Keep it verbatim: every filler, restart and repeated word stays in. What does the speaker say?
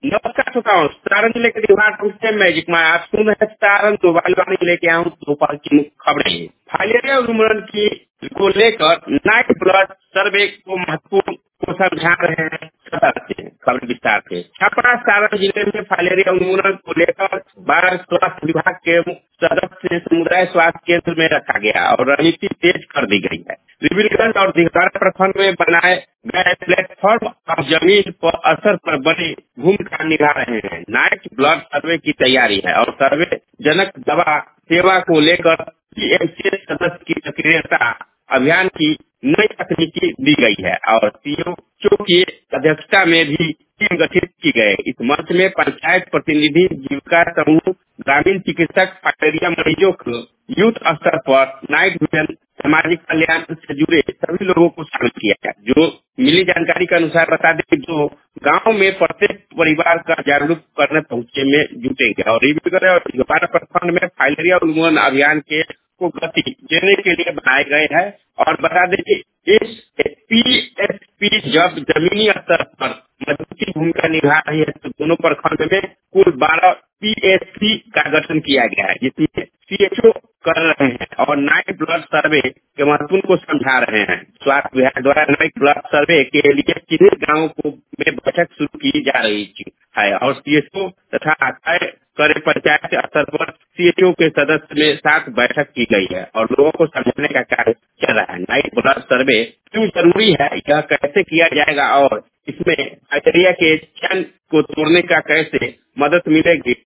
नमस्कार श्रोताओं, सारण जिले के दीवार से मैजिक में आप सुन रहे सारण मोबाइल वाणी लेके आऊँ दोपहर की खबरें। फाइलेरिया उन्मूलन की को लेकर नाइट ब्लड सर्वे को महत्वपूर्ण को समझा रहे हैं सदस्य। खबर विस्तार से। छपरा सारण जिले में फाइलेरिया उन्मूलन को लेकर बाढ़ स्वास्थ्य विभाग के सदस्य समुदाय स्वास्थ्य केंद्र में रखा गया और रणनीति तेज कर दी गई है। विभिन्न और दिघवारा प्रखंड में बनाए गए प्लेटफॉर्म और जमीन पर असर पर बड़ी भूमिका निभा रहे हैं। नाइट ब्लड सर्वे की तैयारी है और सर्वे जनक दवा सेवा को लेकर पीएमसी सदस्य की सक्रियता अभियान की नई तकनीकी दी गई है और सीओ की अध्यक्षता में भी टीम गठित की गई। इस मंच में पंचायत प्रतिनिधि, जीविका समूह, ग्रामीण चिकित्सक, फाइलेरिया मरीजों को यूथ स्तर पर नाइट विजन, सामाजिक कल्याण से जुड़े सभी लोगों को शामिल किया है। जो मिली जानकारी के अनुसार बता दें, जो गांव में प्रत्येक परिवार का जागरूक करने पहुंचे में जुटेंगे और रिव्यू और दोबारा प्रखंड में फाइलेरिया उन्मूलन अभियान के को गति देने के लिए बनाए गए हैं। और बता दें कि इस पीएसपी जब जमीनी स्तर पर मजबूती भूमिका निभा रही है तो दोनों प्रखंड में कुल बारह पीएसपी का गठन किया गया है, जिसमें सीएचओ कर रहे हैं और नाइट ब्लड सर्वे के महत्व को समझा रहे हैं। स्वास्थ्य विभाग द्वारा नाइट ब्लड सर्वे के लिए चिन्हित गाँवों को में बैठक शुरू की जा रही है और सीएचओ तथा तय करे पंचायत स्तर पर सीएचओ के सदस्य में साथ बैठक की गई है और लोगों को समझने का कार्य चल रहा है। नाइट ब्लड सर्वे क्यों जरूरी है, यह कैसे किया जाएगा और इसमें फाइलेरिया के चैन को तोड़ने का कैसे मदद मिलेगी,